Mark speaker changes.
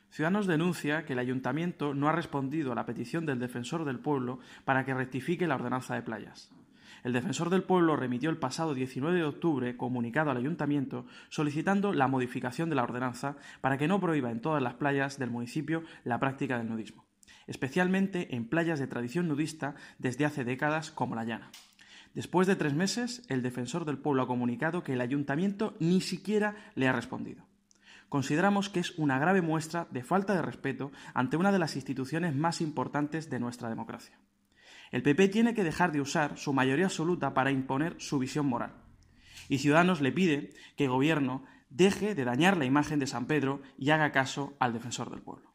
Speaker 1: Ciudadanos denuncia que el Ayuntamiento no ha respondido a la petición del Defensor del Pueblo para que rectifique la ordenanza de playas. El Defensor del Pueblo remitió el pasado 19 de octubre comunicado al Ayuntamiento solicitando la modificación de la ordenanza para que no prohíba en todas las playas del municipio la práctica del nudismo, especialmente en playas de tradición nudista desde hace décadas como La Llana. Después de 3 meses, el Defensor del Pueblo ha comunicado que el Ayuntamiento ni siquiera le ha respondido. Consideramos que es una grave muestra de falta de respeto ante una de las instituciones más importantes de nuestra democracia. El PP tiene que dejar de usar su mayoría absoluta para imponer su visión moral. Y Ciudadanos le pide que el Gobierno deje de dañar la imagen de San Pedro y haga caso al Defensor del Pueblo.